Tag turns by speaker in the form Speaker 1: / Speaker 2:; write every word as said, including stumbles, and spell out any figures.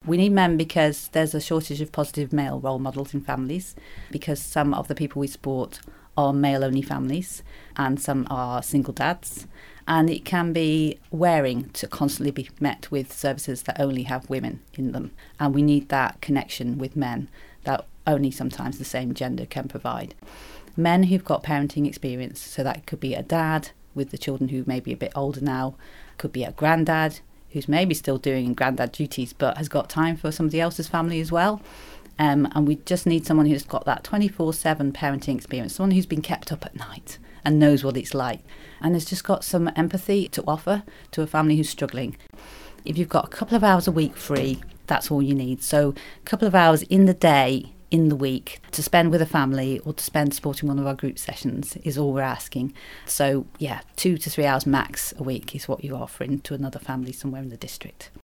Speaker 1: We need men because there's a shortage of positive male role models in families, because some of the people we support are male-only families and some are single dads. And it can be wearing to constantly be met with services that only have women in them. And we need that connection with men that only sometimes the same gender can provide. Men who've got parenting experience, so that could be a dad with the children who may be a bit older now, could be a granddad who's maybe still doing granddad duties but has got time for somebody else's family as well. Um, and we just need someone who's got that twenty-four seven parenting experience, someone who's been kept up at night and knows what it's like and has just got some empathy to offer to a family who's struggling. If you've got a couple of hours a week free, that's all you need. So a couple of hours in the day, in the week, to spend with a family or to spend supporting one of our group sessions is all we're asking. So yeah, two to three hours max a week is what you're offering to another family somewhere in the district.